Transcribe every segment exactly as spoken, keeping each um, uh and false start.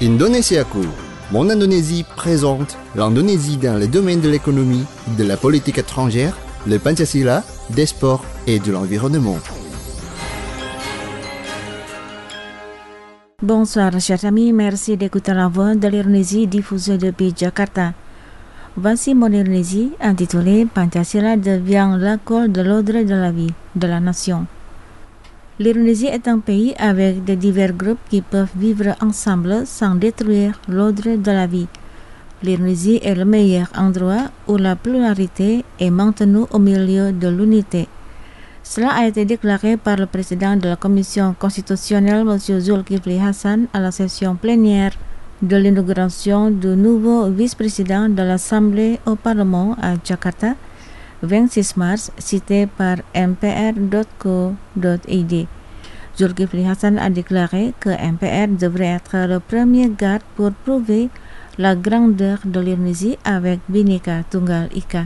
Indonesiaku, Mon Indonésie présente l'Indonésie dans les domaines de l'économie, de la politique étrangère, le Pancasila, des sports et de l'environnement. Bonsoir chers amis, merci d'écouter la voix de l'Indonésie diffusée depuis Jakarta. Voici mon Indonésie intitulée Pancasila devient l'école de l'ordre de la vie de la nation. L'Indonésie est un pays avec de divers groupes qui peuvent vivre ensemble sans détruire l'ordre de la vie. L'Indonésie est le meilleur endroit où la pluralité est maintenue au milieu de l'unité. Cela a été déclaré par le président de la Commission constitutionnelle, M. Zulkifli Hasan, à la session plénière de l'inauguration du nouveau vice-président de l'Assemblée au Parlement à Jakarta, vingt-six mars, cité par m p r point co point i d. Zulkifli Hasan a déclaré que M P R devrait être le premier garde pour prouver la grandeur de l'Indonésie avec Bhinneka Tunggal Ika.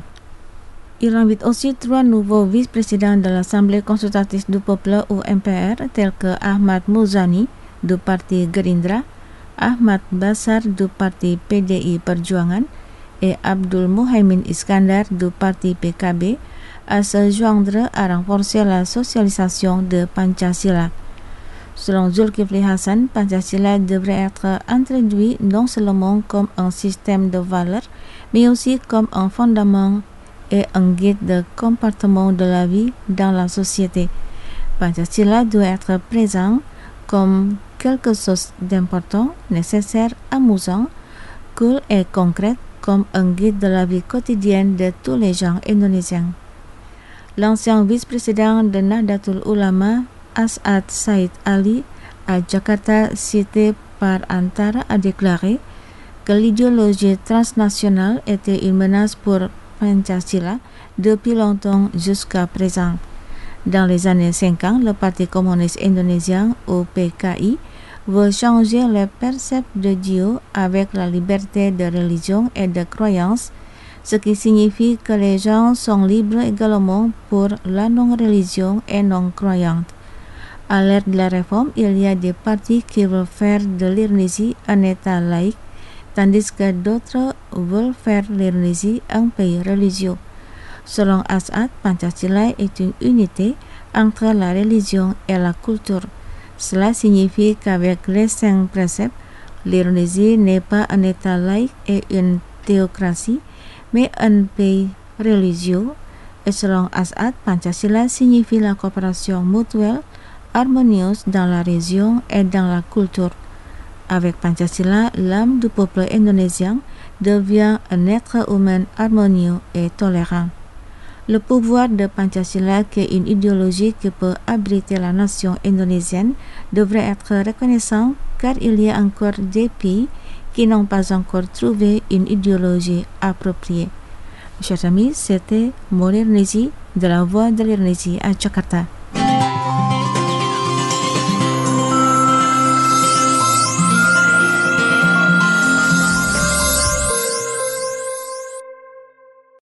Il invite aussi trois nouveaux vice-présidents de l'Assemblée consultative du peuple ou M P R, tels que Ahmad Muzani du parti Gerindra, Ahmad Basar du parti P D I Perjuangan et Abdul Muhaimin Iskandar du parti P K B, à se joindre à renforcer la socialisation de Pancasila. Selon Zulkifli Hasan, Pancasila devrait être introduit non seulement comme un système de valeurs, mais aussi comme un fondement et un guide de comportement de la vie dans la société. Pancasila doit être présent comme quelque chose d'important, nécessaire, amusant, cool et concret, comme un guide de la vie quotidienne de tous les gens indonésiens. L'ancien vice-président de Nahdlatul Ulama, As'ad Said Ali, à Jakarta, cité par Antara, a déclaré que l'idéologie transnationale était une menace pour Pancasila depuis longtemps jusqu'à présent. Dans les années cinquante, le Parti communiste indonésien, ou P K I, veut changer le percept de Dieu avec la liberté de religion et de croyance, ce qui signifie que les gens sont libres également pour la non-religion et non-croyante. À l'ère de la réforme, il y a des partis qui veulent faire de l'Indonésie un État laïque, tandis que d'autres veulent faire l'Indonésie un pays religieux. Selon As'ad, Pancasila est une unité entre la religion et la culture. Cela signifie qu'avec les cinq préceptes, l'Indonésie n'est pas un État laïque et une théocratie, mais un pays religieux. Et selon As'ad, Pancasila signifie la coopération mutuelle, harmonieuse dans la région et dans la culture. Avec Pancasila, l'âme du peuple indonésien devient un être humain harmonieux et tolérant. Le pouvoir de Pancasila, qui est une idéologie qui peut abriter la nation indonésienne, devrait être reconnaissant car il y a encore des pays qui n'ont pas encore trouvé une idéologie appropriée. Chers amis, c'était mon Indonésie de la Voix de l'Indonésie à Jakarta.